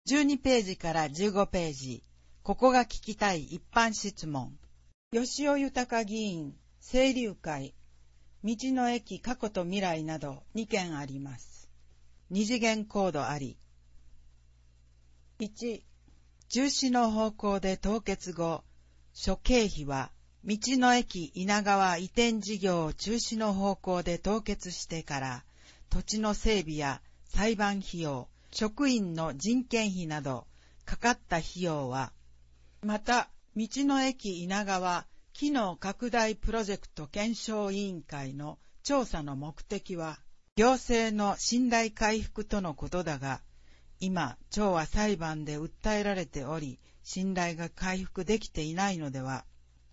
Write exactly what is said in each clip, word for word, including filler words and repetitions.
じゅうにページからじゅうごページ、ここが聞きたい一般質問。吉尾豊議員、清流会、道の駅過去と未来などにけんあります。二次元コードあり。いち、中止の方向で凍結後、諸経費は、道の駅稲川移転事業を中止の方向で凍結してから、土地の整備や裁判費用、職員の人件費など、かかった費用は、また、道の駅稲川機能拡大プロジェクト検証委員会の調査の目的は、行政の信頼回復とのことだが、今、町は裁判で訴えられており、信頼が回復できていないのでは。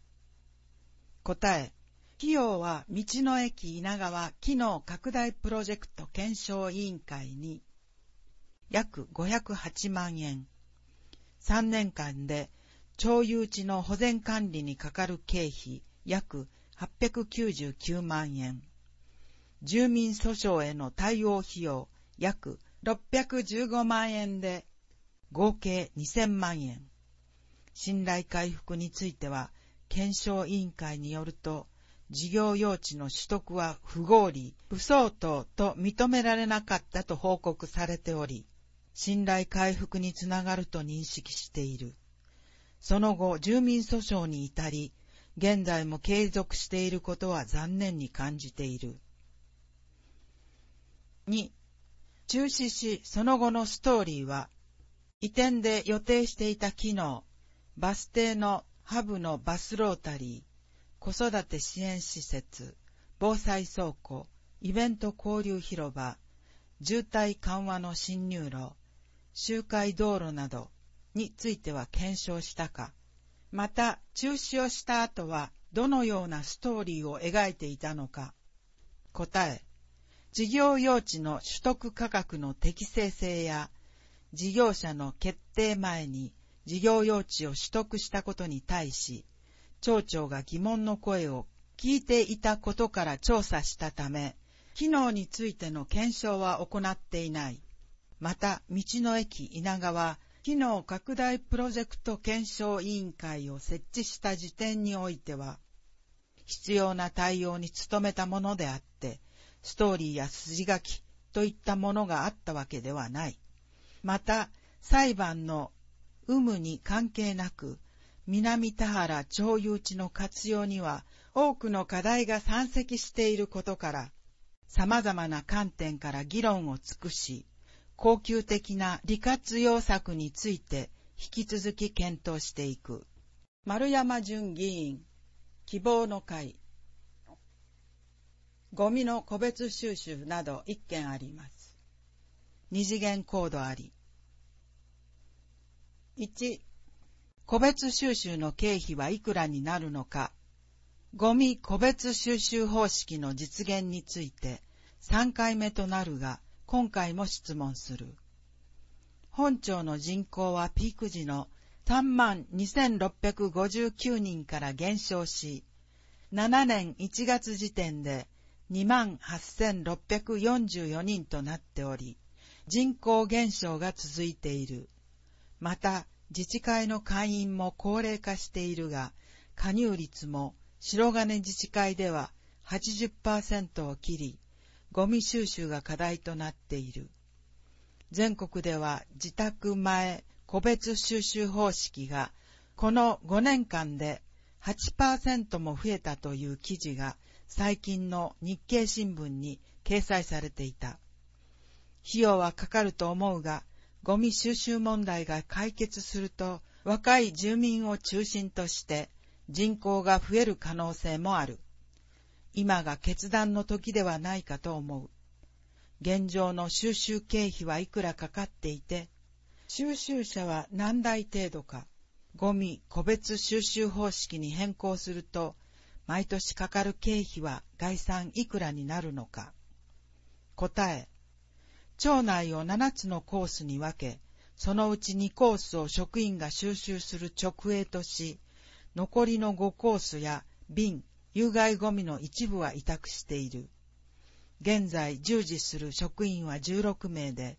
答え、費用は道の駅稲川機能拡大プロジェクト検証委員会に約ごひゃくはちまんえん、さんねんかんで町有地の保全管理にかかる経費約はっぴゃくきゅうじゅうきゅうまんえん、住民訴訟への対応費用約ろっぴゃくじゅうごまんえんで合計にせんまんえん。信頼回復については、検証委員会によると、事業用地の取得は不合理、不相当と認められなかったと報告されており、信頼回復につながると認識している。その後、住民訴訟に至り、現在も継続していることは残念に感じている。に、中止し、その後のストーリーは、移転で予定していた機能、バス停のハブのバスロータリー、子育て支援施設、防災倉庫、イベント交流広場、渋滞緩和の進入路、周回道路などについては検証したか、また中止をした後はどのようなストーリーを描いていたのか。答え、事業用地の取得価格の適正性や、事業者の決定前に事業用地を取得したことに対し、町長が疑問の声を聞いていたことから調査したため、機能についての検証は行っていない。また、道の駅稲川機能拡大プロジェクト検証委員会を設置した時点においては、必要な対応に努めたものであって、ストーリーや筋書きといったものがあったわけではない。また、裁判の有無に関係なく、南田原町有地の活用には多くの課題が山積していることから、様々な観点から議論を尽くし、恒久的な利活用策について引き続き検討していく。丸山淳議員、希望の会。ゴミの個別収集など一件あります。二次元コードあり。いち、個別収集の経費はいくらになるのか。ゴミ個別収集方式の実現についてさんかいめとなるが、今回も質問する。本町の人口はピーク時のさんまんにせんろっぴゃくごじゅうきゅうにんから減少し、しちねんいちがつ時点でにまんはっせんろっぴゃくよんじゅうよにんとなっており、人口減少が続いている。また、自治会の会員も高齢化しているが、加入率も白金自治会では はちじゅっパーセント を切り、ゴミ収集が課題となっている。全国では自宅前個別収集方式がこのごねんかんで はちパーセント も増えたという記事が最近の日経新聞に掲載されていた。費用はかかると思うが、ゴミ収集問題が解決すると若い住民を中心として人口が増える可能性もある。今が決断の時ではないかと思う。現状の収集経費はいくらかかっていて、収集者は何台程度か。ゴミ個別収集方式に変更すると、毎年かかる経費は概算いくらになるのか。答え。町内をななつのコースに分け、そのうちにコースを職員が収集する直営とし、残りのごコースや瓶、有害ゴミの一部は委託している。現在従事する職員はじゅうろくめいで、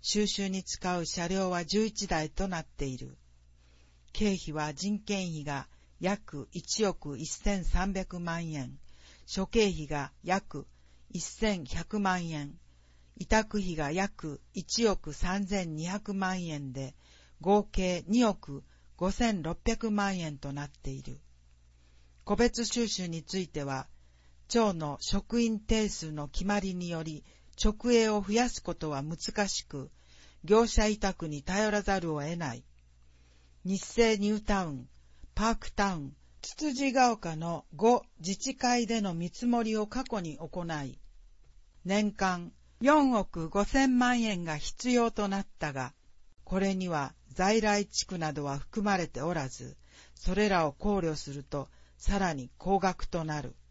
収集に使う車両はじゅういちだいとなっている。経費は人件費が約いちおくせんさんびゃくまんえん、諸経費が約せんひゃくまんえん、委託費が約いちおくさんぜんにひゃくまんえんで、合計におくごせんろっぴゃくまんえんとなっている。個別収集については、町の職員定数の決まりにより直営を増やすことは難しく、業者委託に頼らざるを得ない。日生ニュータウン、パークタウン、つつじが丘のご自治会での見積もりを過去に行い、年間よんおくごせんまんえんが必要となったが、これには在来地区などは含まれておらず、それらを考慮するとさらに高額となる。